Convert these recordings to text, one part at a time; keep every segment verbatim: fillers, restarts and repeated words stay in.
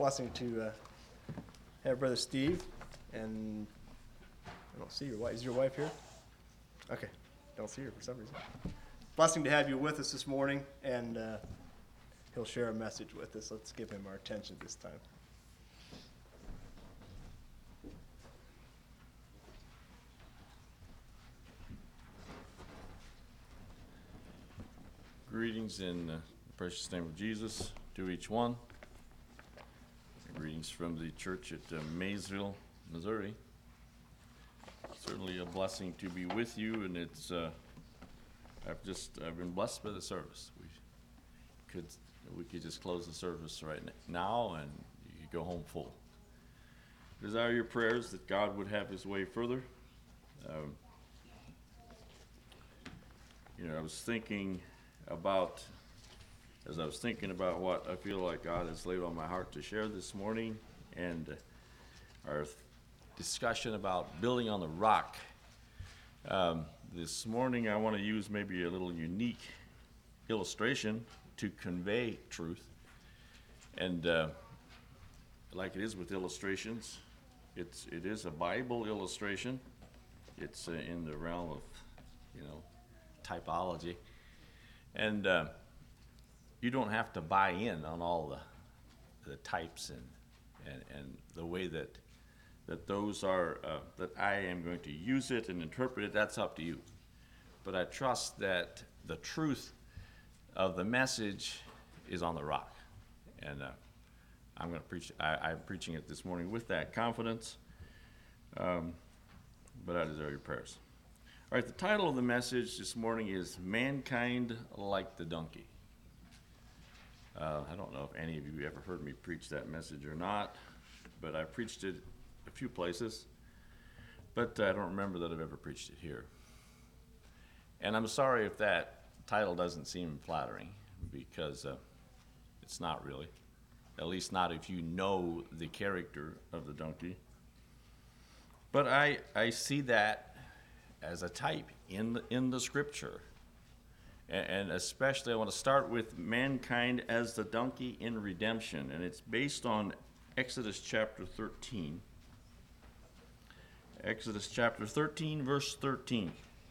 blessing to uh, have Brother Steve, and I don't see your wife. Is your wife here? Okay, don't see her for some reason. Blessing to have you with us this morning, and uh, he'll share a message with us. Let's give him our attention this time. Greetings in uh, the precious name of Jesus to each one. Greetings from the church at uh, Maysville, Missouri. Certainly a blessing to be with you, and it's uh, I've just I've been blessed by the service. We could we could just close the service right now, and you could go home full. Desire your prayers that God would have His way further. Um, you know, I was thinking about. As I was thinking about what I feel like God has laid on my heart to share this morning, and our discussion about building on the rock. Um, this morning I want to use maybe a little unique illustration to convey truth. And uh, like it is with illustrations, it's it is a Bible illustration. It's uh, in the realm of, you know, typology. And uh, you don't have to buy in on all the the types and and, and the way that that those are uh, that I am going to use it and interpret it. That's up to you. But I trust that the truth of the message is on the rock, and uh, I'm going to preach. I, I'm preaching it this morning with that confidence. Um, but I deserve your prayers. All right. The title of the message this morning is "Mankind Like the Donkey." Uh, I don't know if any of you ever heard me preach that message or not, but I preached it a few places, but I don't remember that I've ever preached it here. And I'm sorry if that title doesn't seem flattering, because uh, it's not really, at least not if you know the character of the donkey. But I, I see that as a type in the, in the scripture. And especially I want to start with mankind as the donkey in redemption. And it's based on Exodus chapter thirteen. Exodus chapter thirteen, verse thirteen.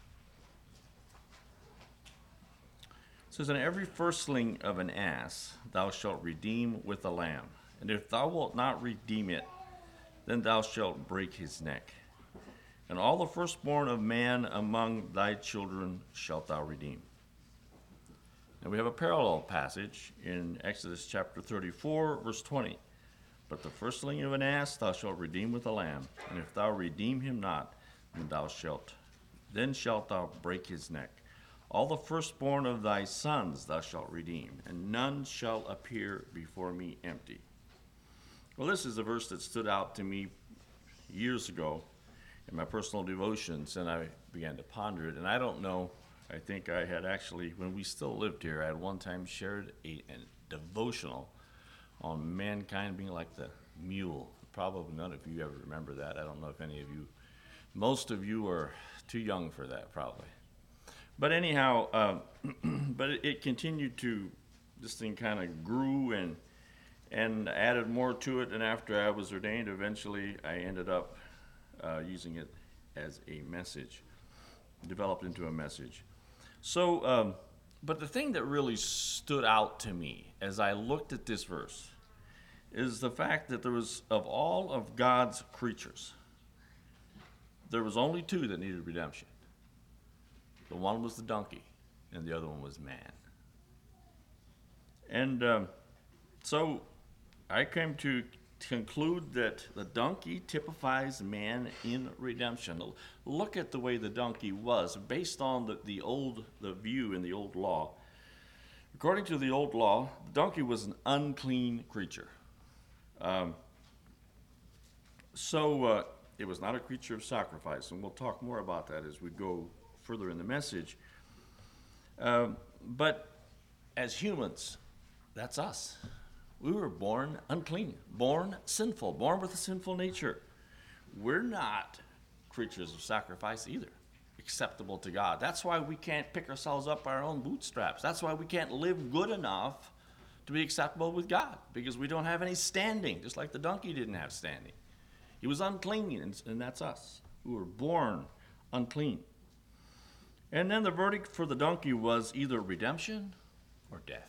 It says, "And every firstling of an ass thou shalt redeem with a lamb. And if thou wilt not redeem it, then thou shalt break his neck. And all the firstborn of man among thy children shalt thou redeem." And we have a parallel passage in Exodus chapter thirty-four, verse twenty. "But the firstling of an ass thou shalt redeem with a lamb, and if thou redeem him not, then thou shalt, then shalt thou break his neck. All the firstborn of thy sons thou shalt redeem, and none shall appear before me empty." Well, this is a verse that stood out to me years ago in my personal devotions, and I began to ponder it. And I don't know. I think I had actually, when we still lived here, I had one time shared a, a devotional on mankind being like the mule. Probably none of you ever remember that. I don't know if any of you, most of you are too young for that probably. But anyhow, um, but it, it continued to, this thing kind of grew and and added more to it. And after I was ordained, eventually I ended up uh, using it as a message, developed into a message. So, um, but the thing that really stood out to me as I looked at this verse is the fact that there was, of all of God's creatures, there was only two that needed redemption. The one was the donkey, and the other one was man. And um, so I came to conclude that the donkey typifies man in redemption. Look at the way the donkey was based on the, the old the view in the old law. According to the old law, the donkey was an unclean creature. Um, so uh, it was not a creature of sacrifice, and we'll talk more about that as we go further in the message. Um, but as humans, that's us. We were born unclean, born sinful, born with a sinful nature. We're not creatures of sacrifice either, acceptable to God. That's why we can't pick ourselves up by our own bootstraps. That's why we can't live good enough to be acceptable with God because we don't have any standing, just like the donkey didn't have standing. He was unclean, and, and that's us, who were born unclean. And then the verdict for the donkey was either redemption or death.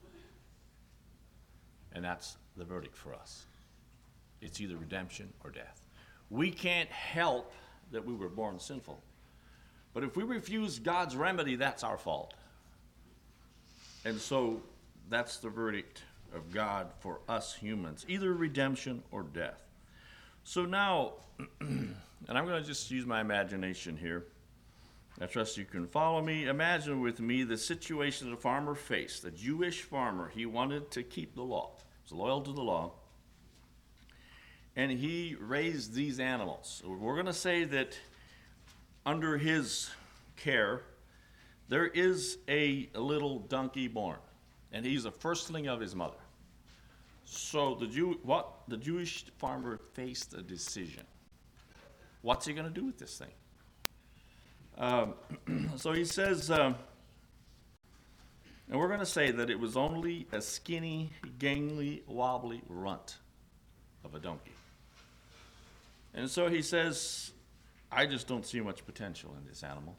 And that's the verdict for us. It's either redemption or death. We can't help that we were born sinful. But if we refuse God's remedy, that's our fault. And so that's the verdict of God for us humans, either redemption or death. So now, and I'm going to just use my imagination here. I trust you can follow me. Imagine with me the situation that a farmer faced, a Jewish farmer. He wanted to keep the law. He was loyal to the law. And he raised these animals. We're going to say that under his care, there is a, a little donkey born, and he's a firstling of his mother. So the Jew, what the Jewish farmer faced a decision. What's he going to do with this thing? Um, so he says, um, and we're going to say that it was only a skinny, gangly, wobbly runt of a donkey. And so he says, I just don't see much potential in this animal.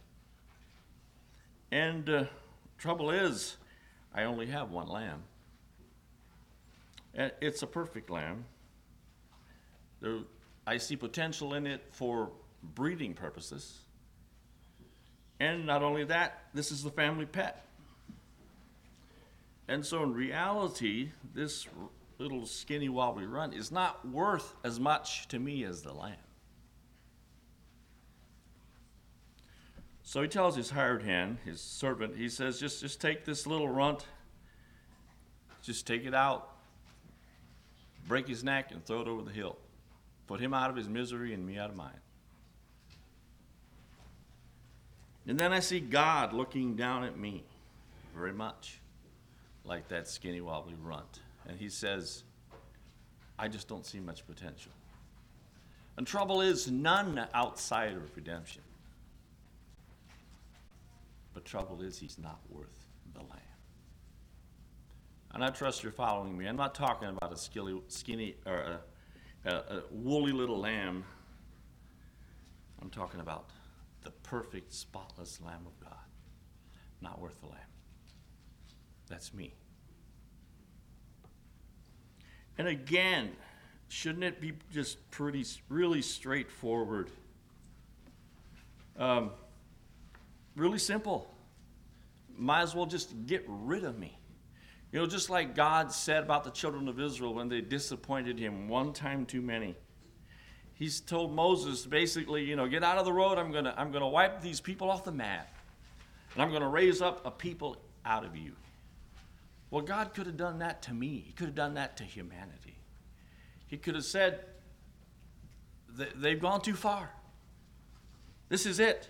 And uh, trouble is, I only have one lamb. And it's a perfect lamb. There, I see potential in it for breeding purposes. And not only that, this is the family pet. And so in reality, this little skinny wobbly runt is not worth as much to me as the lamb. So he tells his hired hand, his servant, he says, just, just take this little runt, just take it out, break his neck, and throw it over the hill. Put him out of his misery and me out of mine. And then I see God looking down at me very much like that skinny wobbly runt. And he says, I just don't see much potential. And trouble is, none outside of redemption. But trouble is, he's not worth the lamb. And I trust you're following me. I'm not talking about a skinny, skinny or a, a, a woolly little lamb. I'm talking about the perfect, spotless Lamb of God. Not worth the lamb. That's me. And again, shouldn't it be just pretty, really straightforward? Um, really simple. Might as well just get rid of me. You know, just like God said about the children of Israel when they disappointed him one time too many. He's told Moses basically, you know, get out of the road. I'm gonna, I'm gonna wipe these people off the map, and I'm gonna raise up a people out of you. Well, God could have done that to me. He could have done that to humanity. He could have said, they've gone too far. This is it.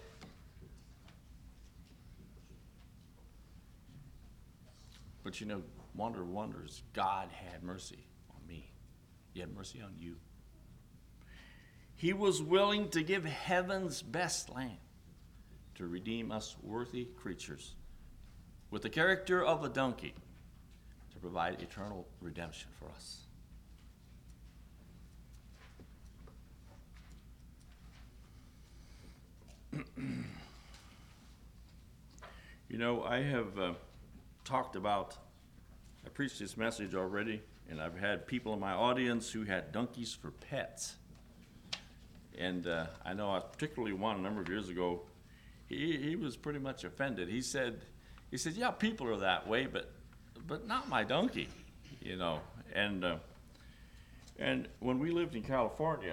But you know, wonder of wonders, God had mercy on me. He had mercy on you. He was willing to give heaven's best lamb to redeem us worthy creatures with the character of a donkey to provide eternal redemption for us. You know, I have uh, talked about, I preached this message already, and I've had people in my audience who had donkeys for pets. And uh, I know I particularly one a number of years ago, he, he was pretty much offended. He said, he said, yeah, people are that way, but but not my donkey, you know. And uh, and when we lived in California,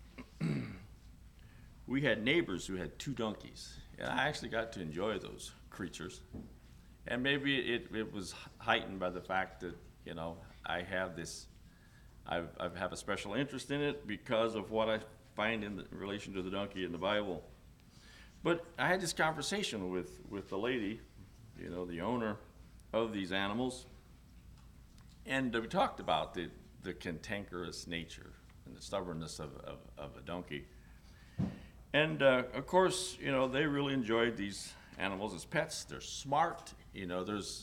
we had neighbors who had two donkeys, and I actually got to enjoy those creatures. And maybe it, it was heightened by the fact that, you know, I have this, I've, I have a special interest in it because of what I find in, the, in relation to the donkey in the Bible. But I had this conversation with, with the lady, you know, the owner of these animals, and we talked about the, the cantankerous nature and the stubbornness of, of, of a donkey. And uh, of course, you know, they really enjoyed these animals as pets. They're smart, you know, there's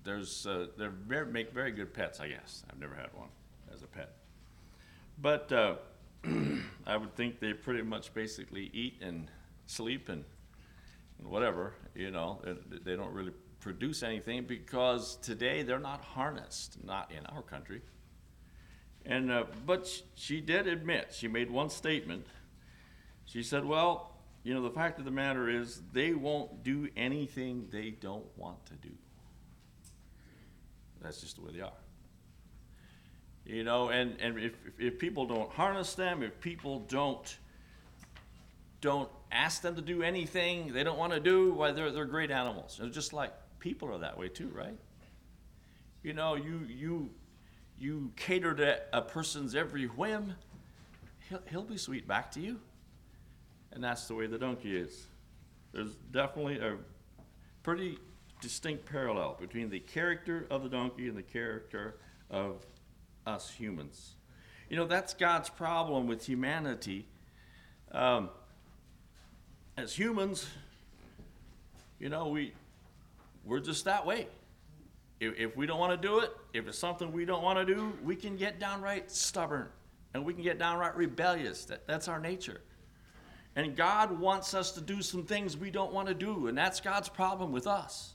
There's uh, they very, make very good pets, I guess. I've never had one as a pet, but uh, I would think they pretty much basically eat and sleep and, and whatever. You know, they, they don't really produce anything because today they're not harnessed, not in our country. And uh, but sh- she did admit, she made one statement. She said, well, you know, the fact of the matter is they won't do anything they don't want to do. That's just the way they are. You know, and, and if, if people don't harness them, if people don't don't ask them to do anything they don't want to do, why, they're, they're great animals. It's just like people are that way too, right? You know, you you you cater to a person's every whim, he'll, he'll be sweet back to you. And that's the way the donkey is. There's definitely a pretty distinct parallel between the character of the donkey and the character of us humans. You know, that's God's problem with humanity. Um, as humans, you know, we, we're just that way. If, if we don't want to do it, if it's something we don't want to do, we can get downright stubborn and we can get downright rebellious. That, that's our nature. And God wants us to do some things we don't want to do, and that's God's problem with us.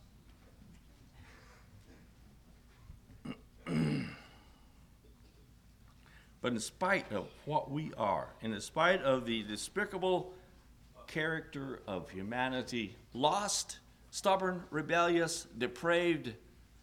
But in spite of what we are, and in spite of the despicable character of humanity, lost, stubborn, rebellious, depraved,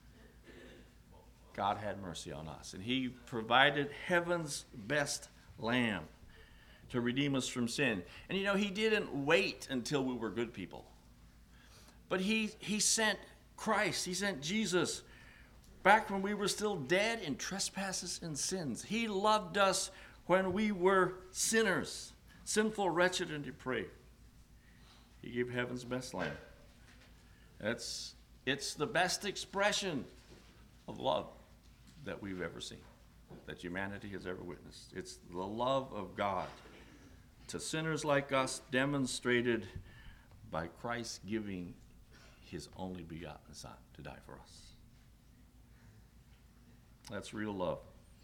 God had mercy on us, and he provided heaven's best lamb to redeem us from sin. And you know, he didn't wait until we were good people. But he, he sent Christ, he sent Jesus back when we were still dead in trespasses and sins. He loved us when we were sinners, sinful, wretched, and depraved. He gave heaven's best lamb. That's, it's the best expression of love that we've ever seen, that humanity has ever witnessed. It's the love of God to sinners like us, demonstrated by Christ giving his only begotten Son to die for us. That's real love.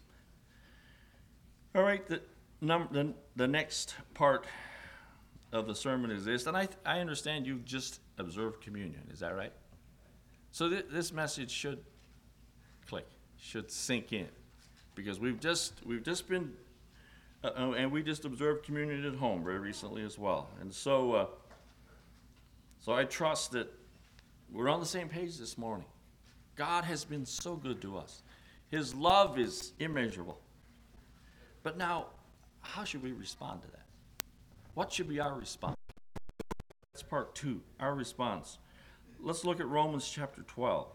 All right, the, num- the, the next part of the sermon is this, and I, I understand you've just observed communion. Is that right? So th- this message should click, should sink in, because we've just we've just been Uh, and we just observed communion at home very recently as well. And so, uh, so I trust that we're on the same page this morning. God has been so good to us. His love is immeasurable. But now, how should we respond to that? What should be our response? That's part two, our response. Let's look at Romans chapter twelve.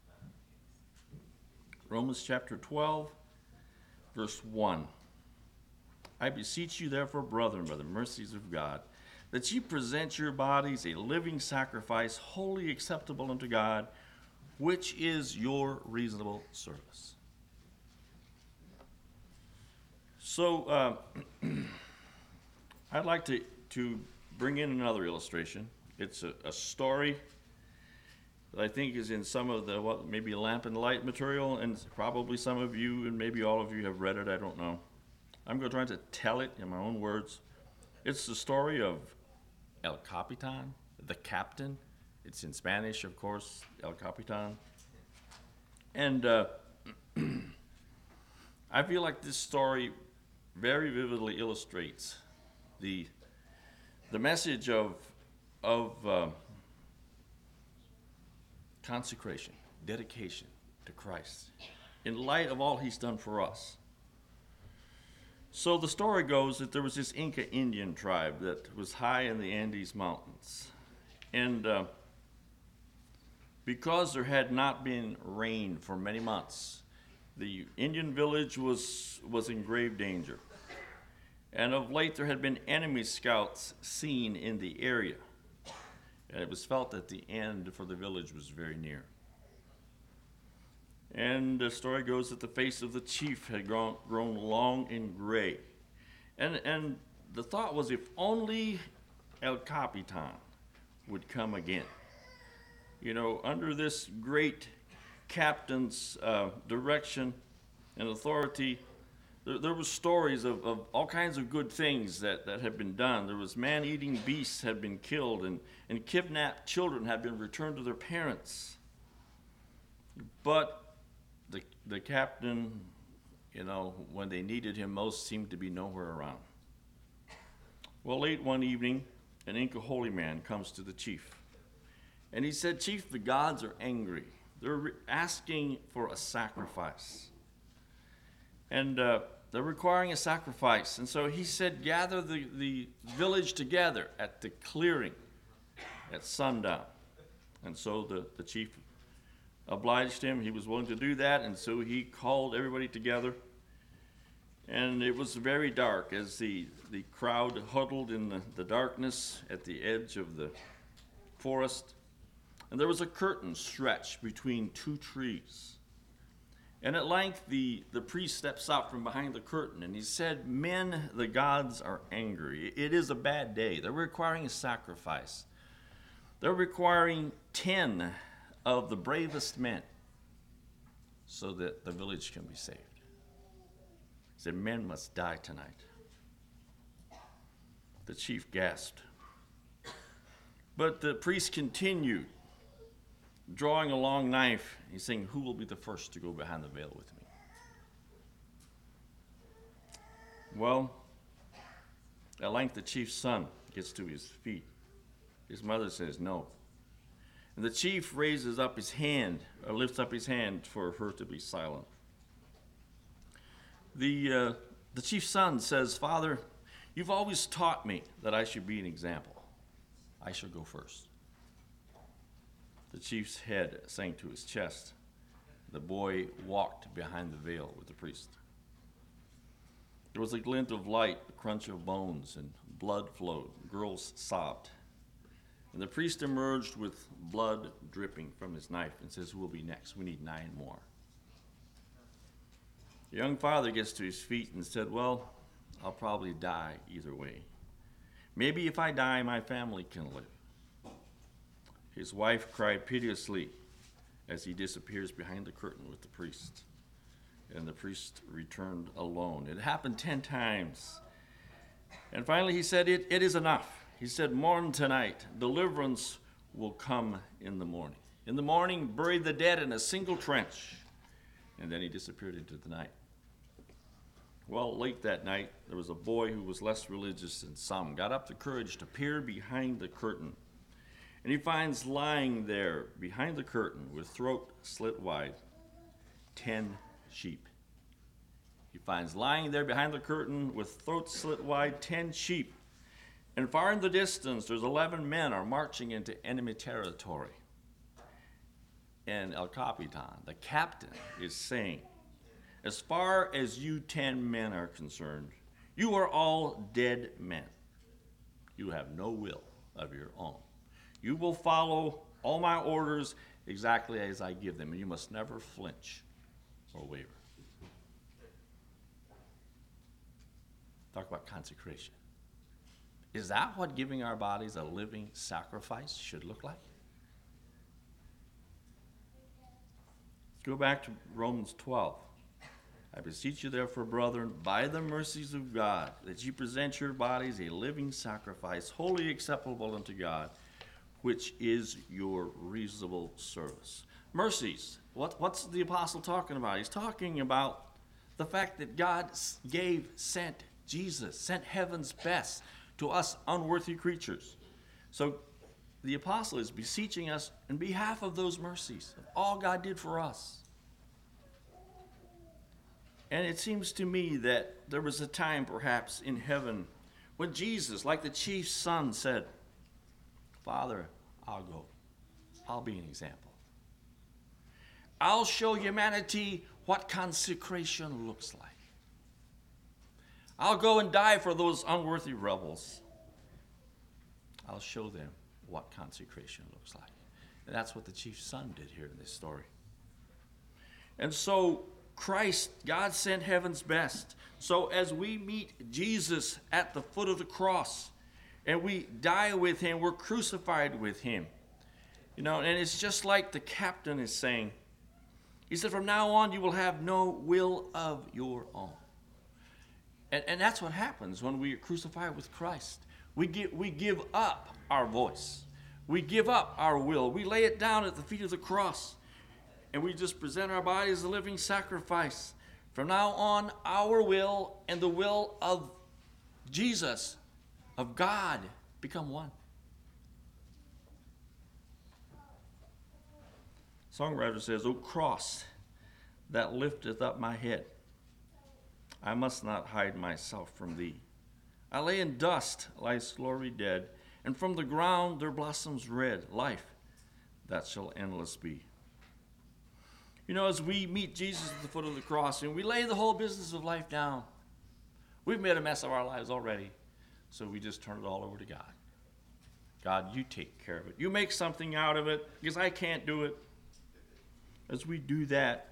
Romans chapter twelve, verse one. I beseech you, therefore, brethren, by the mercies of God, that ye present your bodies a living sacrifice, wholly acceptable unto God, which is your reasonable service. So, uh, I'd like to, to bring in another illustration. It's a, a story that I think is in some of the, what, maybe Lamp and Light material, and probably some of you, and maybe all of you have read it, I don't know. I'm going to try to tell it in my own words. It's the story of El Capitan, the captain. It's in Spanish, of course, El Capitan. And uh, I feel like this story very vividly illustrates the the message of of uh, consecration, dedication to Christ, in light of all he's done for us. So the story goes that there was this Inca Indian tribe that was high in the Andes Mountains. And uh, because there had not been rain for many months, the Indian village was, was in grave danger. And of late there had been enemy scouts seen in the area. And it was felt that the end for the village was very near. And the story goes that the face of the chief had grown, grown long and gray. And, and the thought was, if only El Capitan would come again. You know, under this great captain's uh, direction and authority, there, there were stories of, of all kinds of good things that, that had been done. There was man-eating beasts had been killed, and, and kidnapped children had been returned to their parents. But the, the captain, you know, when they needed him most, seemed to be nowhere around. Well, late one evening, an Inca holy man comes to the chief. And he said, "Chief, the gods are angry. They're re- asking for a sacrifice. And uh, they're requiring a sacrifice." And so he said, "Gather the, the village together at the clearing at sundown." And so the, the chief obliged him. He was willing to do that. And so he called everybody together. And it was very dark as the, the crowd huddled in the, the darkness at the edge of the forest. And there was a curtain stretched between two trees. And at length the, the priest steps out from behind the curtain, and he said, "Men, the gods are angry. It is a bad day. They're requiring a sacrifice. They're requiring ten of the bravest men so that the village can be saved." He said, "Men must die tonight." The chief gasped. But the priest continued, drawing a long knife. He's saying, "Who will be the first to go behind the veil with me?" Well, at length the chief's son gets to his feet. His mother says no. And the chief raises up his hand, or lifts up his hand for her to be silent. The, uh, the chief's son says, "Father, you've always taught me that I should be an example. I shall go first." The chief's head sank to his chest. The boy walked behind the veil with the priest. There was a glint of light, a crunch of bones, and blood flowed. Girls sobbed. And the priest emerged with blood dripping from his knife and says, "Who will be next? We need nine more." The young father gets to his feet and said, "Well, I'll probably die either way. Maybe if I die, my family can live." His wife cried piteously as he disappears behind the curtain with the priest. And the priest returned alone. It happened ten times. And finally he said, it, it is enough. He said, "Mourn tonight. Deliverance will come in the morning. In the morning, bury the dead in a single trench." And then he disappeared into the night. Well, late that night, there was a boy who was less religious than some, got up the courage to peer behind the curtain. And he finds lying there behind the curtain with throat slit wide, ten sheep. He finds lying there behind the curtain with throat slit wide, ten sheep. And far in the distance, there's eleven men are marching into enemy territory. And El Capitan, the captain, is saying, "As far as you ten men are concerned, you are all dead men. You have no will of your own. You will follow all my orders exactly as I give them, and you must never flinch or waver." Talk about consecration. Is that what giving our bodies a living sacrifice should look like? Let's go back to Romans twelve. "I beseech you therefore, brethren, by the mercies of God, that you present your bodies a living sacrifice, wholly acceptable unto God, which is your reasonable service." Mercies. What, what's the apostle talking about? He's talking about the fact that God gave, sent Jesus, sent heaven's best to us unworthy creatures. So the apostle is beseeching us in behalf of those mercies, of all God did for us. And it seems to me that there was a time perhaps in heaven when Jesus, like the chief's son, said, "Father, I'll go. I'll be an example. I'll show humanity what consecration looks like. I'll go and die for those unworthy rebels. I'll show them what consecration looks like." And that's what the chief's son did here in this story. And so Christ, God sent heaven's best. So as we meet Jesus at the foot of the cross and we die with him, we're crucified with him. You know, and it's just like the captain is saying, He said, from now on, you will have no will of your own. And, and that's what happens when we are crucified with Christ. We give, we give up our voice. We give up our will. We lay it down at the feet of the cross. And we just present our body as a living sacrifice. From now on, our will and the will of Jesus, of God, become one. Songwriter says, O cross that lifteth up my head, I must not hide myself from thee. I lay in dust, life's glory dead, and from the ground there blossoms red life that shall endless be. You know, as we meet Jesus at the foot of the cross and we lay the whole business of life down, we've made a mess of our lives already, so we just turn it all over to God. God, you take care of it. You make something out of it, because I can't do it. As we do that,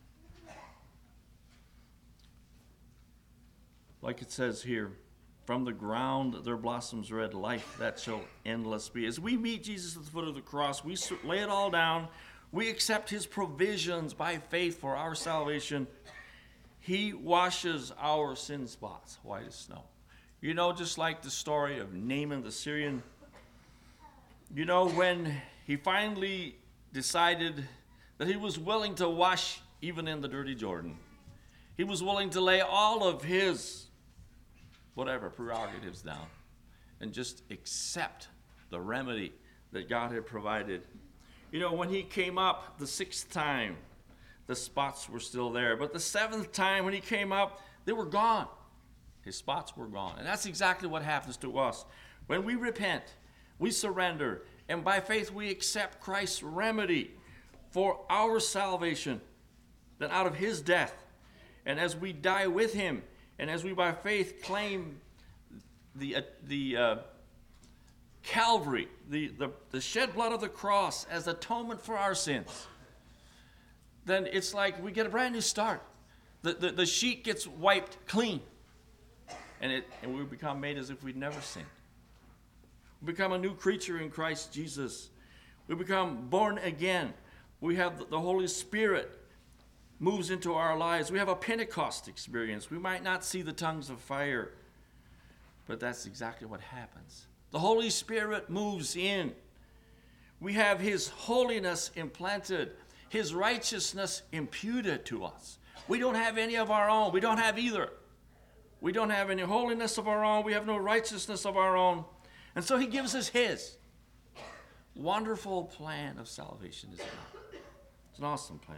like it says here, from the ground there blossoms red life that shall endless be. As we meet Jesus at the foot of the cross, we lay it all down. We accept his provisions by faith for our salvation. He washes our sin spots white as snow. You know, just like the story of Naaman the Syrian. You know, when he finally decided that he was willing to wash even in the dirty Jordan, he was willing to lay all of his whatever prerogatives down and just accept the remedy that God had provided. You know, when he came up the sixth time, the spots were still there. But the seventh time when he came up, they were gone. His spots were gone. And that's exactly what happens to us. When we repent, we surrender, and by faith we accept Christ's remedy for our salvation, that out of his death, and as we die with him, and as we by faith claim the, uh, the uh, Calvary, the, the, the shed blood of the cross as atonement for our sins, then it's like we get a brand new start. The, the, the sheet gets wiped clean, and, it, and we become made as if we'd never sinned. We become a new creature in Christ Jesus. We become born again. We have the, the Holy Spirit moves into our lives. We have a Pentecost experience. We might not see the tongues of fire, but that's exactly what happens. The Holy Spirit moves in. We have his holiness implanted, his righteousness imputed to us. We don't have any of our own. We don't have either. We don't have any holiness of our own. We have no righteousness of our own. And so he gives us his wonderful plan of salvation, is it not? It's an awesome plan.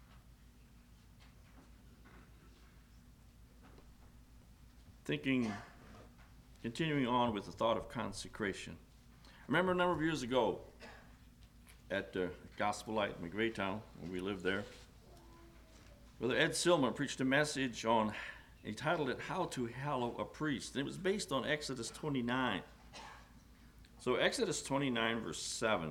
Thinking, continuing on with the thought of consecration. I remember a number of years ago at uh, Gospel Light in McRaetown, when we lived there, Brother Ed Silman preached a message on, he titled it, How to Hallow a Priest. And it was based on Exodus twenty-nine. So Exodus twenty-nine, verse seven,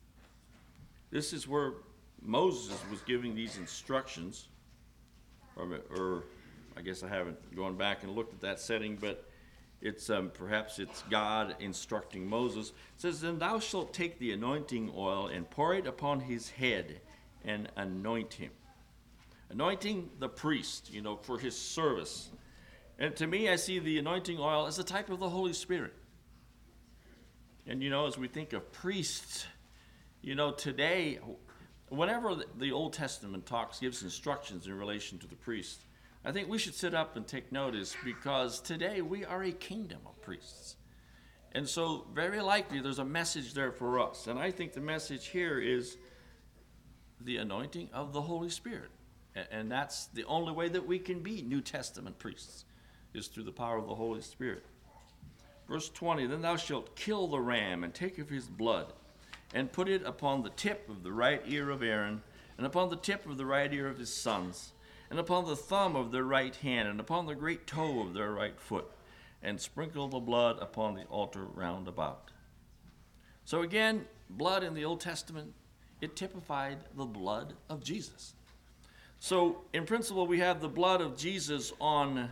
this is where Moses was giving these instructions, or, or I guess I haven't gone back and looked at that setting, but it's um, perhaps it's God instructing Moses. It says, Then thou shalt take the anointing oil and pour it upon his head and anoint him. Anointing the priest, you know, for his service. And to me, I see the anointing oil as a type of the Holy Spirit. And, you know, as we think of priests, you know, today, whenever the Old Testament talks, gives instructions in relation to the priest, I think we should sit up and take notice, because today we are a kingdom of priests. And so very likely there's a message there for us. And I think the message here is the anointing of the Holy Spirit. And that's the only way that we can be New Testament priests, is through the power of the Holy Spirit. Verse twenty, Then thou shalt kill the ram, and take of his blood, and put it upon the tip of the right ear of Aaron, and upon the tip of the right ear of his sons, and upon the thumb of their right hand, and upon the great toe of their right foot, and sprinkle the blood upon the altar round about. So again, blood in the Old Testament, it typified the blood of Jesus. So in principle, we have the blood of Jesus on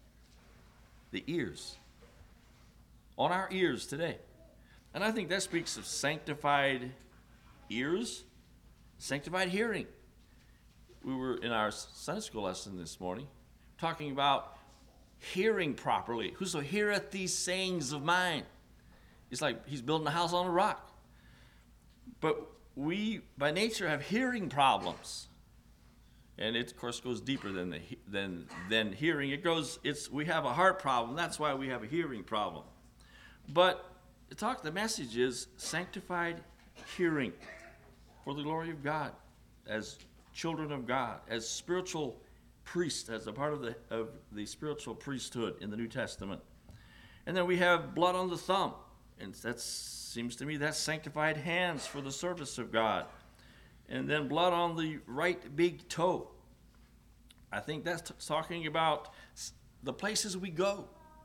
the ears, on our ears today. And I think that speaks of sanctified ears, sanctified hearing. we were in our Sunday school lesson this morning talking about hearing properly. Whoso heareth these sayings of mine. It's like he's building a house on a rock. But we, by nature, have hearing problems. And it, of course, goes deeper than, the, than, than hearing. It goes, it's, we have a heart problem. That's why we have a hearing problem. But the talk, the message is sanctified hearing for the glory of God, as children of God, as spiritual priests, as a part of the, of the spiritual priesthood in the New Testament. And then we have blood on the thumb. And that seems to me that's sanctified hands for the service of God. And then blood on the right big toe. I think that's t- talking about the places we go.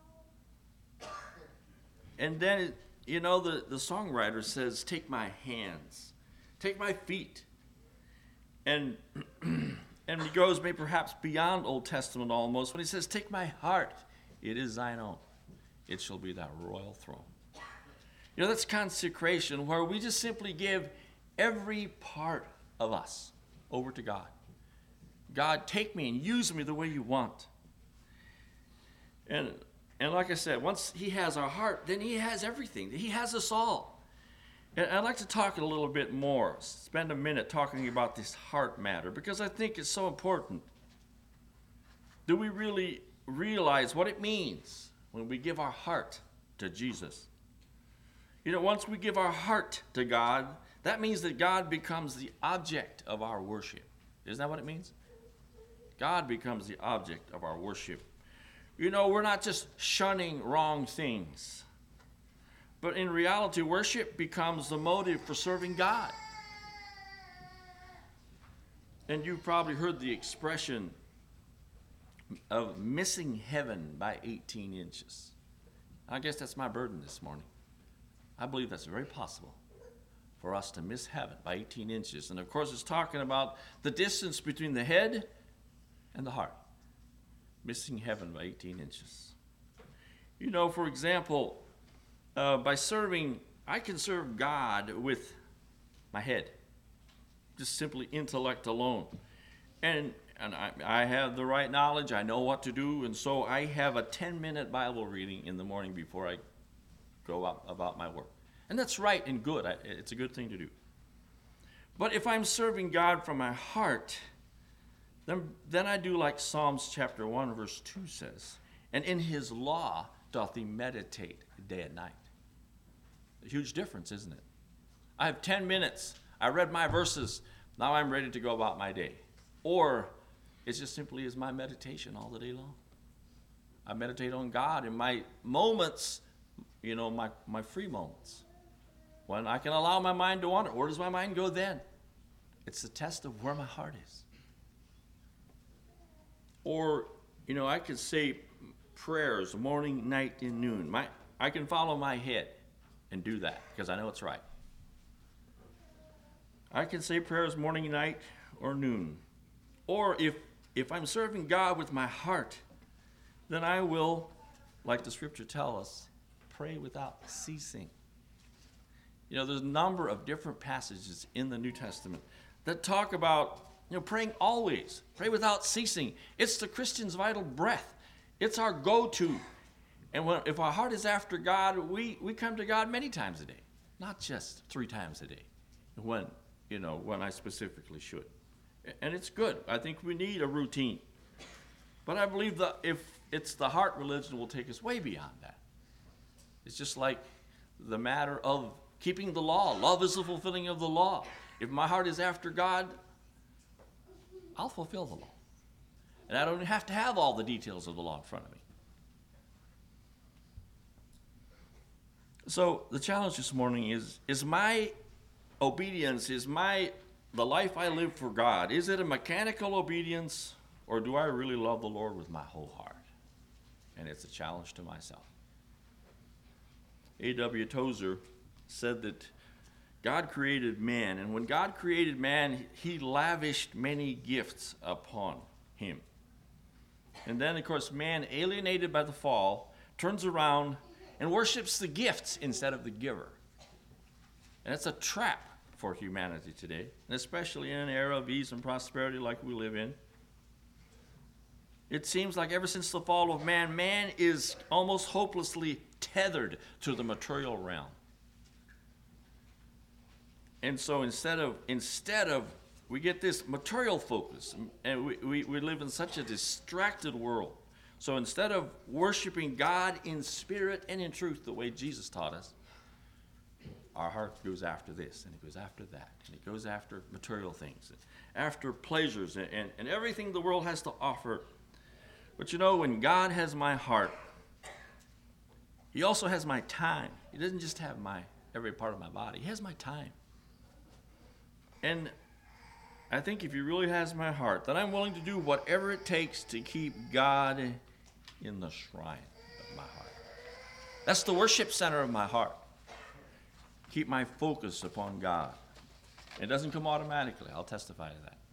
And then, it, you know, the, the songwriter says, take my hands, take my feet. And, and he goes maybe perhaps beyond Old Testament almost when he says, take my heart, it is thine own. It shall be thy royal throne. You know, that's consecration, where we just simply give every part of us over to God. God, take me and use me the way you want. And and like I said, once he has our heart, then he has everything. He has us all. And I'd like to talk a little bit more, spend a minute talking about this heart matter, because I think it's so important. Do we really realize what it means when we give our heart to Jesus? You know, once we give our heart to God, that means that God becomes the object of our worship. Isn't that what it means? God becomes the object of our worship. You know, we're not just shunning wrong things, but in reality, worship becomes the motive for serving God. And you've probably heard the expression of missing heaven by eighteen inches. I guess that's my burden this morning. I believe that's very possible for us to miss heaven by eighteen inches. And of course, it's talking about the distance between the head and the heart. Missing heaven by eighteen inches. You know, for example, uh, by serving, I can serve God with my head, just simply intellect alone. And, and I, I have the right knowledge, I know what to do, and so I have a ten-minute Bible reading in the morning before I go out about my work. And that's right and good. I, it's a good thing to do. But if I'm serving God from my heart, then, then I do like Psalms chapter one, verse two says, and in his law doth he meditate day and night. A huge difference, isn't it? I have ten minutes. I read my verses. Now I'm ready to go about my day. Or it's just simply is my meditation all the day long. I meditate on God in my moments, you know, my, my free moments. When I can allow my mind to wander. Where does my mind go then? It's the test of where my heart is. Or, you know, I could say prayers morning, night, and noon. My, I can follow my head and do that because I know it's right. I can say prayers morning, night, or noon. Or if, if I'm serving God with my heart, then I will, like the scripture tells us, pray without ceasing. You know, there's a number of different passages in the New Testament that talk about, you know, praying always, pray without ceasing. It's the Christian's vital breath. It's our go-to. And when, if our heart is after God, we, we come to God many times a day, not just three times a day, when, you know, when I specifically should. And it's good. I think we need a routine. But I believe that if it's the heart religion will take us way beyond that. It's just like the matter of keeping the law. Love is the fulfilling of the law. If my heart is after God, I'll fulfill the law. And I don't have to have all the details of the law in front of me. So the challenge this morning is, is my obedience, is my the life I live for God, is it a mechanical obedience, or do I really love the Lord with my whole heart? And it's a challenge to myself. A W Tozer said that God created man, and when God created man, he lavished many gifts upon him. And then, of course, man, alienated by the fall, turns around and worships the gifts instead of the giver. And it's a trap for humanity today, and especially in an era of ease and prosperity like we live in. It seems like ever since the fall of man, man is almost hopelessly tethered to the material realm. And so instead of, instead of, we get this material focus, and we, we, we live in such a distracted world. So instead of worshiping God in spirit and in truth the way Jesus taught us, our heart goes after this, and it goes after that, and it goes after material things, after pleasures, and, and, and everything the world has to offer. But you know, when God has my heart, he also has my time. He doesn't just have my every part of my body. He has my time. And I think if he really has my heart, then I'm willing to do whatever it takes to keep God in the shrine of my heart. That's the worship center of my heart. Keep my focus upon God. It doesn't come automatically. I'll testify to that.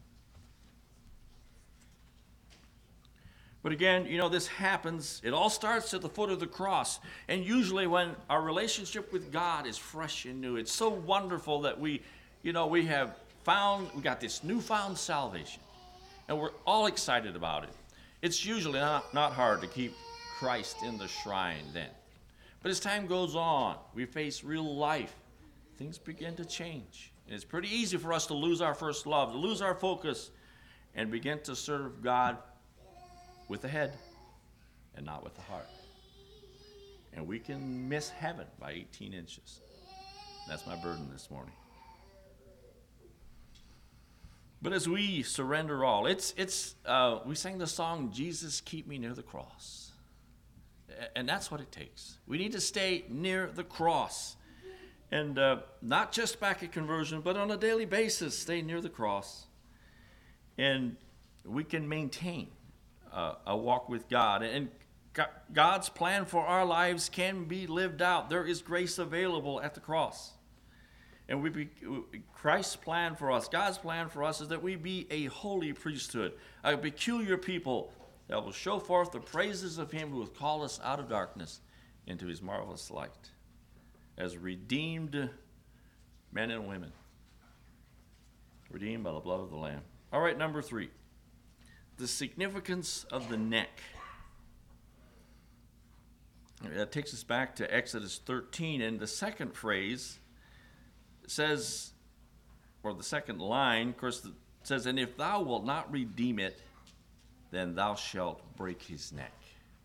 But again, you know, this happens, it all starts at the foot of the cross. And usually when our relationship with God is fresh and new, it's so wonderful that we, you know, we have found, we got this newfound salvation. And we're all excited about it. It's usually not, not hard to keep Christ in the shrine then. But as time goes on, we face real life. Things begin to change. And it's pretty easy for us to lose our first love, to lose our focus, and begin to serve God with the head and not with the heart. And we can miss heaven by eighteen inches. That's my burden this morning. But as we surrender all, it's, it's uh, we sang the song, Jesus, Keep Me Near the Cross. And that's what it takes. We need to stay near the cross. And uh, not just back at conversion, but on a daily basis, stay near the cross. And we can maintain uh, a walk with God. And God's plan for our lives can be lived out. There is grace available at the cross. And we be, Christ's plan for us, God's plan for us, is that we be a holy priesthood, a peculiar people that will show forth the praises of him who hath called us out of darkness into his marvelous light, as redeemed men and women, redeemed by the blood of the Lamb. All right, number three, the significance of the neck. That takes us back to Exodus thirteen, and the second phrase says, or the second line, of course, it says, and if thou wilt not redeem it, then thou shalt break his neck.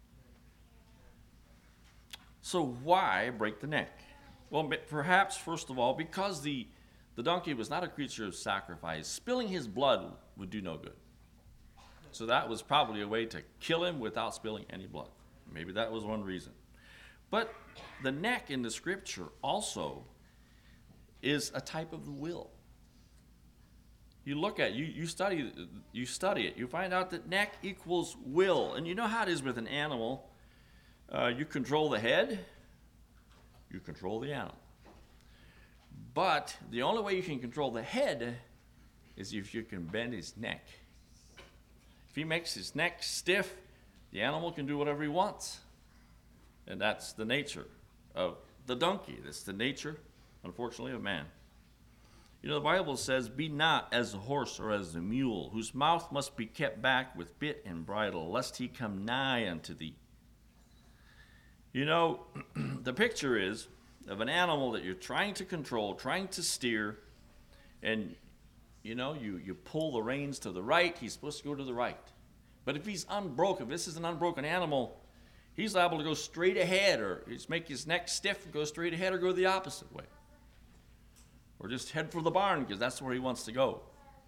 So why break the neck? Well, perhaps, first of all, because the, the donkey was not a creature of sacrifice. Spilling his blood would do no good. So that was probably a way to kill him without spilling any blood. Maybe that was one reason. But the neck in the scripture also is a type of the will. You look at it, you, you study you study it, you find out that neck equals will. And you know how it is with an animal. Uh, you control the head, you control the animal. But the only way you can control the head is if you can bend his neck. If he makes his neck stiff, the animal can do whatever he wants. And that's the nature of the donkey. That's the nature, unfortunately, of man. You know, the Bible says, be not as the horse or as the mule, whose mouth must be kept back with bit and bridle, lest he come nigh unto thee. You know, the picture is of an animal that you're trying to control, trying to steer, and, you know, you, you pull the reins to the right, he's supposed to go to the right. But if he's unbroken, if this is an unbroken animal, he's liable to go straight ahead, or just make his neck stiff and go straight ahead, or go the opposite way. Or just head for the barn because that's where he wants to go.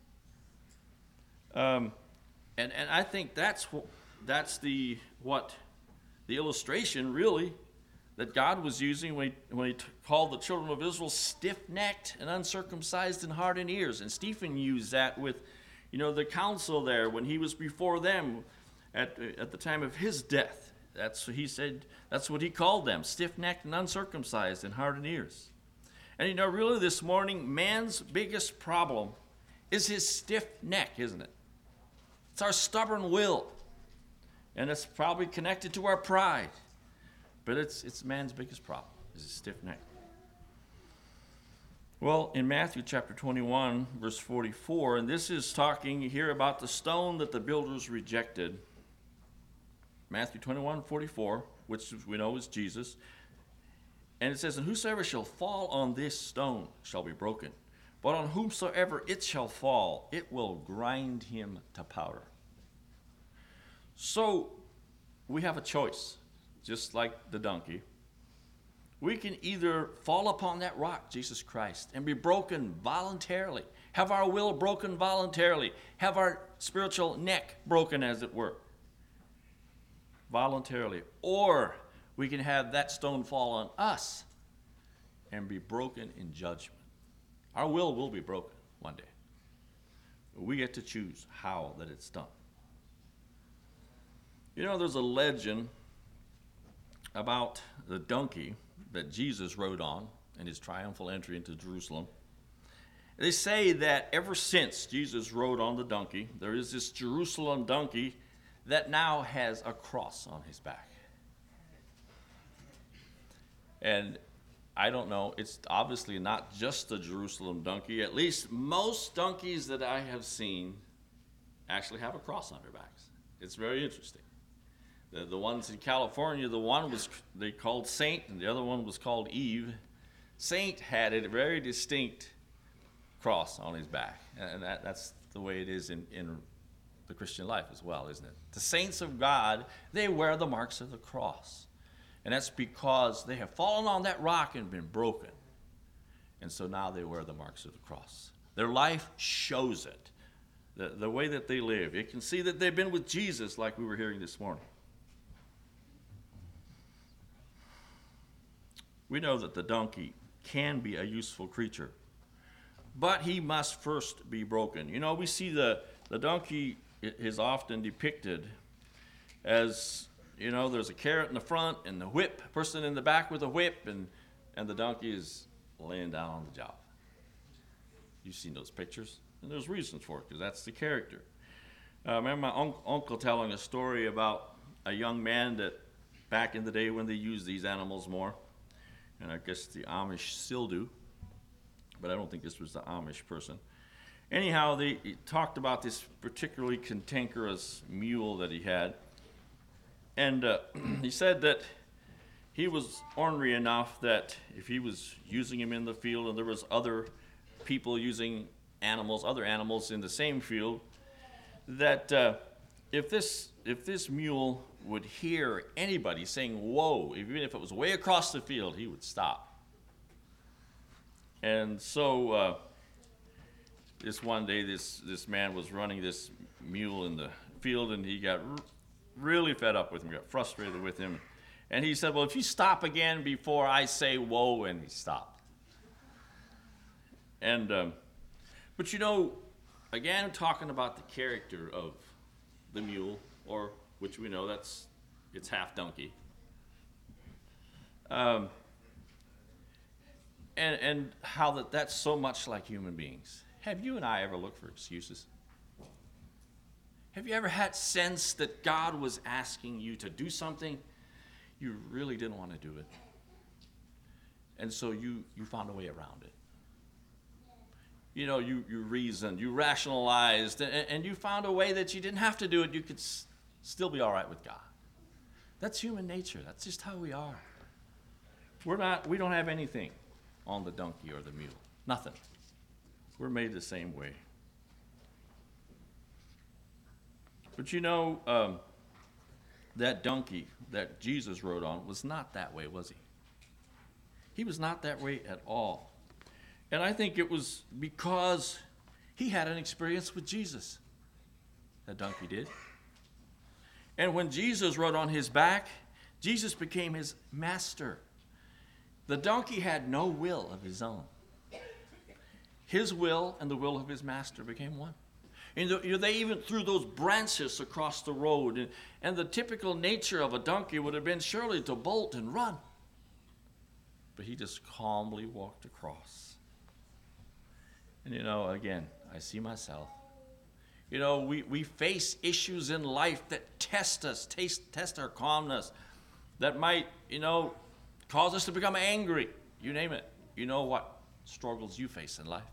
Um, and and I think that's wh- that's the what the illustration really that God was using when he, when he t- called the children of Israel stiff-necked and uncircumcised in heart and ears. And Stephen used that with, you know, the council there when he was before them at at the time of his death. That's what he said. That's what he called them: stiff-necked and uncircumcised in heart and ears. And you know, really this morning, man's biggest problem is his stiff neck, isn't it? It's our stubborn will. And it's probably connected to our pride. But it's it's man's biggest problem, is his stiff neck. Well, in Matthew chapter twenty-one, verse forty-four, and this is talking here about the stone that the builders rejected. Matthew twenty-one, forty-four, which we know is Jesus. And it says, and whosoever shall fall on this stone shall be broken. But on whomsoever it shall fall, it will grind him to powder. So we have a choice, just like the donkey. We can either fall upon that rock, Jesus Christ, and be broken voluntarily, have our will broken voluntarily, have our spiritual neck broken, as it were, voluntarily. Or we can have that stone fall on us and be broken in judgment. Our will will be broken one day. We get to choose how that it's done. You know, there's a legend about the donkey that Jesus rode on in his triumphal entry into Jerusalem. They say that ever since Jesus rode on the donkey, there is this Jerusalem donkey that now has a cross on his back. And I don't know, it's obviously not just the Jerusalem donkey. At least most donkeys that I have seen actually have a cross on their backs. It's very interesting. The, the ones in California, the one was they called Saint, and the other one was called Eve. Saint had a very distinct cross on his back, and that, that's the way it is in, in the Christian life as well, isn't it? The saints of God, they wear the marks of the cross, and that's because they have fallen on that rock and been broken, and so now they wear the marks of the cross. Their life shows it, the, the way that they live. You can see that they've been with Jesus, like we were hearing this morning. We know that the donkey can be a useful creature, but he must first be broken. You know, we see the, the donkey is often depicted as, you know, there's a carrot in the front and the whip, person in the back with a whip, and, and the donkey is laying down on the job. You've seen those pictures, and there's reasons for it, because that's the character. Uh, I remember my un- uncle telling a story about a young man that back in the day when they used these animals more, and I guess the Amish still do, but I don't think this was the Amish person. Anyhow, they he talked about this particularly cantankerous mule that he had, and uh, he said that he was ornery enough that if he was using him in the field and there was other people using animals, other animals in the same field, that uh, if this if this mule would hear anybody saying whoa, even if it was way across the field, he would stop. And so uh, this one day, this, this man was running this mule in the field, and he got r- really fed up with him, got frustrated with him. And he said, well, if you stop again before I say whoa, and he stopped. And, um, but you know, again, talking about the character of the mule, or which we know that's, it's half donkey. Um, and, and how that, that's so much like human beings. Have you and I ever looked for excuses? Have you ever had sense that God was asking you to do something you really didn't want to do it? And so you, you found a way around it. You know, you, you reasoned, you rationalized, and, and you found a way that you didn't have to do it. You could s- still be all right with God. That's human nature. That's just how we are. We're not, we don't have anything on the donkey or the mule. Nothing. We're made the same way. But you know, um, that donkey that Jesus rode on was not that way, was he? He was not that way at all. And I think it was because he had an experience with Jesus. That donkey did. And when Jesus rode on his back, Jesus became his master. The donkey had no will of his own. His will and the will of his master became one. And the, they even threw those branches across the road. And, and the typical nature of a donkey would have been surely to bolt and run. But he just calmly walked across. And you know, again, I see myself. You know, we, we face issues in life that test us, taste, test our calmness, that might, you know, cause us to become angry. You name it. You know what struggles you face in life.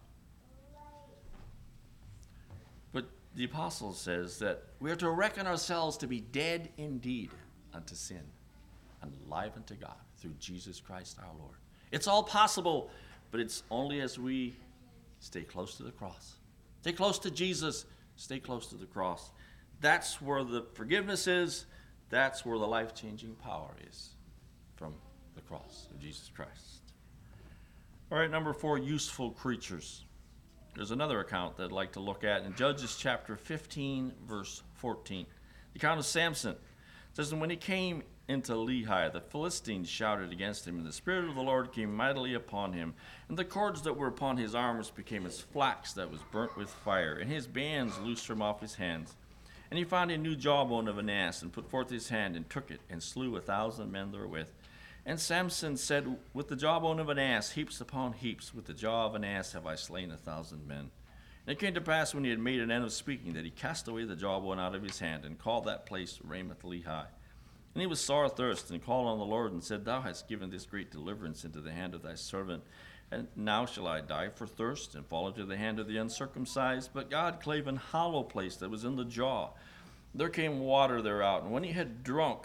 But the apostle says that we are to reckon ourselves to be dead indeed unto sin and alive unto God through Jesus Christ our Lord. It's all possible, but it's only as we stay close to the cross. Stay close to Jesus. Stay close to the cross. That's where the forgiveness is. That's where the life-changing power is, from the cross of Jesus Christ. All right, number four, useful creatures. There's another account that I'd like to look at in Judges chapter fifteen, verse fourteen. The account of Samson. It says, and when he came into Lehi, the Philistines shouted against him, and the Spirit of the Lord came mightily upon him, and the cords that were upon his arms became as flax that was burnt with fire, and his bands loosed from off his hands. And he found a new jawbone of an ass, and put forth his hand, and took it, and slew a thousand men therewith. And Samson said, with the jawbone of an ass, heaps upon heaps, with the jaw of an ass have I slain a thousand men. And it came to pass, when he had made an end of speaking, that he cast away the jawbone out of his hand, and called that place Ramoth Lehi. And he was sore athirst, and called on the Lord, and said, Thou hast given this great deliverance into the hand of thy servant, and now shall I die for thirst, and fall into the hand of the uncircumcised? But God clave an hollow place that was in the jaw. There came water thereout, and when he had drunk,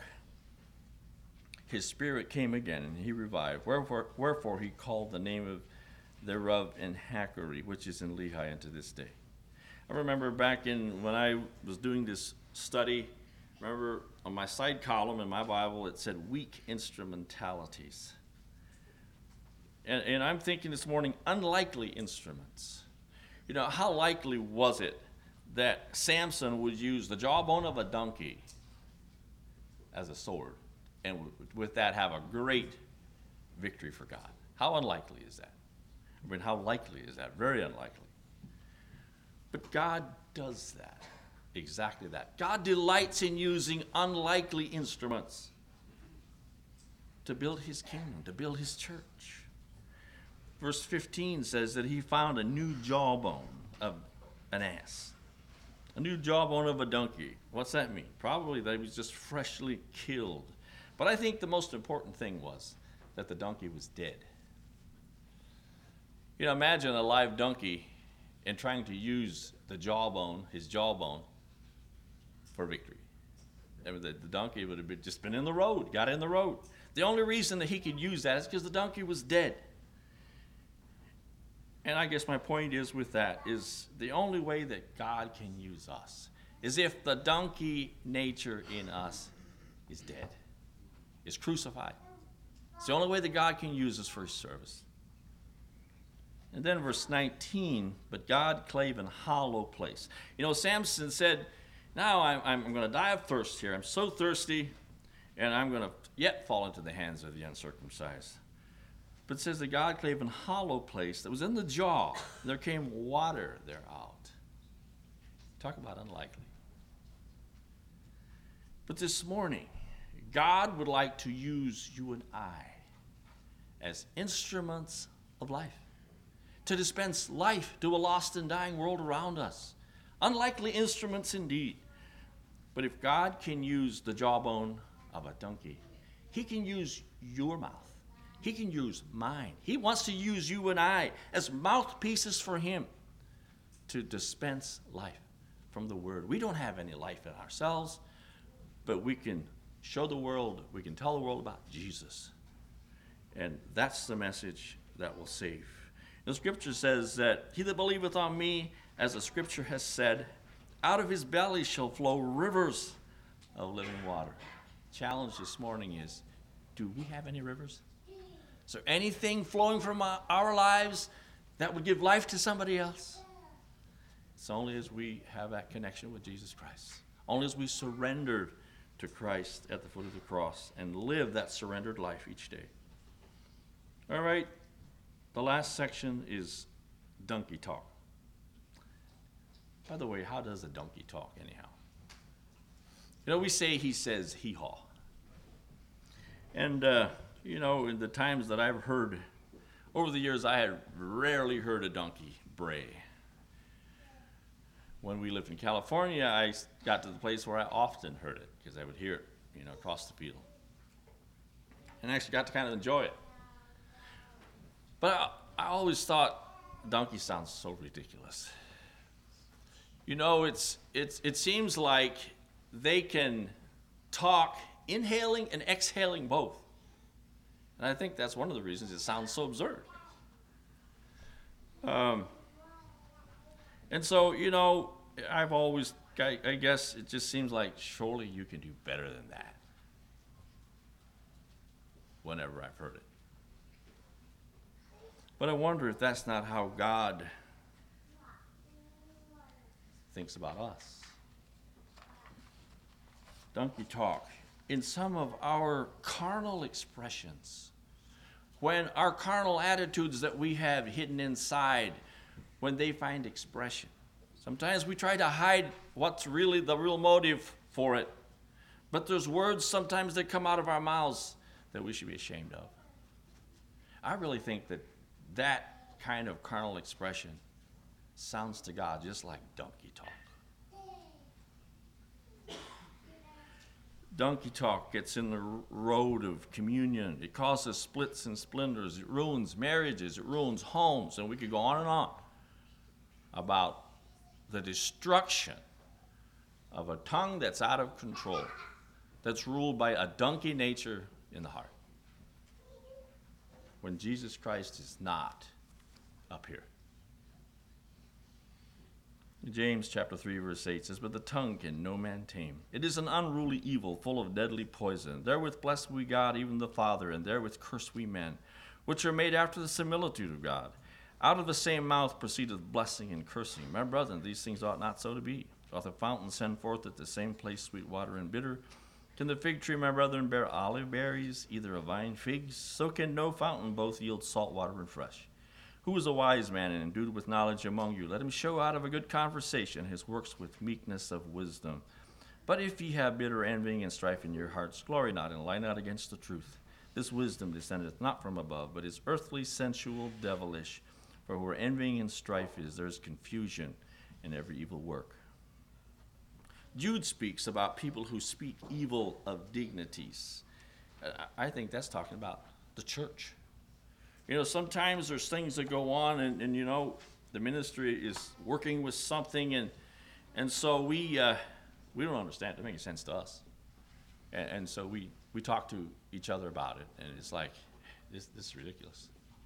his spirit came again, and he revived. Wherefore, wherefore he called the name of thereof Enhakkore, which is in Lehi unto this day. I remember back in when I was doing this study, remember on my side column in my Bible, it said weak instrumentalities. And, and I'm thinking this morning, unlikely instruments. You know, how likely was it that Samson would use the jawbone of a donkey as a sword, and with that have a great victory for God? How unlikely is that? I mean, how likely is that? Very unlikely. But God does that, exactly that. God delights in using unlikely instruments to build his kingdom, to build his church. Verse fifteen says that he found a new jawbone of an ass, a new jawbone of a donkey. What's that mean? Probably that he was just freshly killed. But I think the most important thing was that the donkey was dead. You know, imagine a live donkey and trying to use the jawbone, his jawbone, for victory. I mean, the, the donkey would have been, just been in the road, got in the road. The only reason that he could use that is because the donkey was dead. And I guess my point is with that is the only way that God can use us is if the donkey nature in us is dead, is crucified. It's the only way that God can use us for his service. And then verse nineteen, but God clave an hollow place. You know, Samson said, now I'm, I'm going to die of thirst here. I'm so thirsty, and I'm going to yet fall into the hands of the uncircumcised. But it says that God clave an hollow place that was in the jaw. There came water thereout. Talk about unlikely. But this morning, God would like to use you and I as instruments of life, to dispense life to a lost and dying world around us. Unlikely instruments indeed. But if God can use the jawbone of a donkey, he can use your mouth. He can use mine. He wants to use you and I as mouthpieces for him to dispense life from the word. We don't have any life in ourselves, but we can show the world, we can tell the world about Jesus. And that's the message that will save. The scripture says that he that believeth on me, as the scripture has said, out of his belly shall flow rivers of living water. Challenge this morning is, do we have any rivers? Is there anything flowing from our lives that would give life to somebody else? It's only as we have that connection with Jesus Christ. Only as we surrender to Christ at the foot of the cross and live that surrendered life each day. All right, the last section is donkey talk. By the way, how does a donkey talk anyhow? You know, we say he says hee-haw. And, uh, you know, in the times that I've heard, over the years, I had rarely heard a donkey bray. When we lived in California, I got to the place where I often heard it, because I would hear it, you know, across the field. And I actually got to kind of enjoy it. But I always thought donkey sounds so ridiculous. You know, it's it's it seems like they can talk inhaling and exhaling both. And I think that's one of the reasons it sounds so absurd. Um, and so, you know, I've always, I, I guess it just seems like surely you can do better than that. Whenever I've heard it. But I wonder if that's not how God thinks about us. Donkey talk. In some of our carnal expressions, when our carnal attitudes that we have hidden inside, when they find expression. Sometimes we try to hide what's really the real motive for it. But there's words sometimes that come out of our mouths that we should be ashamed of. I really think that that kind of carnal expression sounds to God just like donkey talk. Donkey talk gets in the road of communion. It causes splits and splinters. It ruins marriages. It ruins homes. And we could go on and on about the destruction of a tongue that's out of control, that's ruled by a donkey nature in the heart, when Jesus Christ is not up here. James chapter three verse eight says, "But the tongue can no man tame. It is an unruly evil, full of deadly poison. Therewith bless we God, even the Father, and therewith curse we men, which are made after the similitude of God. Out of the same mouth proceedeth blessing and cursing. My brethren, these things ought not so to be. Doth a fountain send forth at the same place sweet water and bitter? Can the fig tree, my brethren, bear olive berries, either a vine figs? So can no fountain both yield salt water and fresh. Who is a wise man and endued with knowledge among you? Let him show out of a good conversation his works with meekness of wisdom. But if ye have bitter envying and strife in your hearts, glory not and lie not against the truth. This wisdom descendeth not from above, but is earthly, sensual, devilish. For where envying and strife is, there is confusion in every evil work." Jude speaks about people who speak evil of dignities. I think that's talking about the church. You know, sometimes there's things that go on, and, and you know, the ministry is working with something, and and so we uh, we don't understand. It doesn't make sense to us, and, and so we we talk to each other about it, and it's like, this this is ridiculous.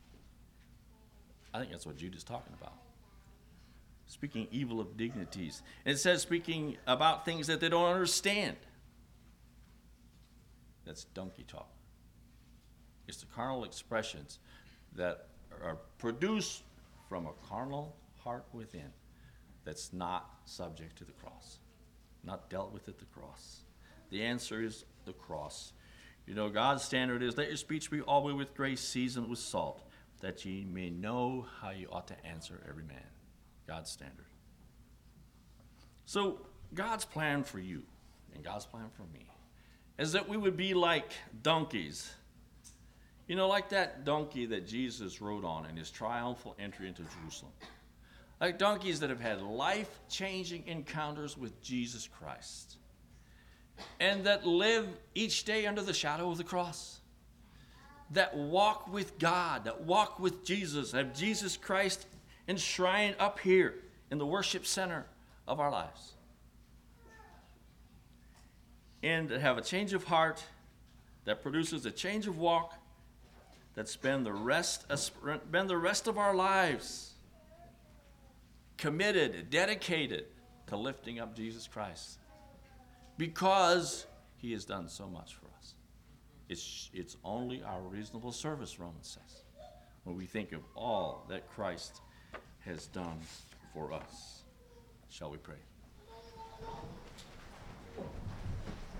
I think that's what Jude is talking about. Speaking evil of dignities. And it says speaking about things that they don't understand. That's donkey talk. It's the carnal expressions that are produced from a carnal heart within that's not subject to the cross, not dealt with at the cross. The answer is the cross. You know, God's standard is, let your speech be always with grace, seasoned with salt, that ye may know how you ought to answer every man. God's standard. So God's plan for you and God's plan for me is that we would be like donkeys. You know, like that donkey that Jesus rode on in his triumphal entry into Jerusalem. Like donkeys that have had life-changing encounters with Jesus Christ. And that live each day under the shadow of the cross. That walk with God, that walk with Jesus, have Jesus Christ enshrined up here in the worship center of our lives. And to have a change of heart that produces a change of walk, that spend the rest spend the rest of our lives committed, dedicated to lifting up Jesus Christ, because he has done so much for us. It's, it's only our reasonable service, Romans says, when we think of all that Christ has done for us. Shall we pray?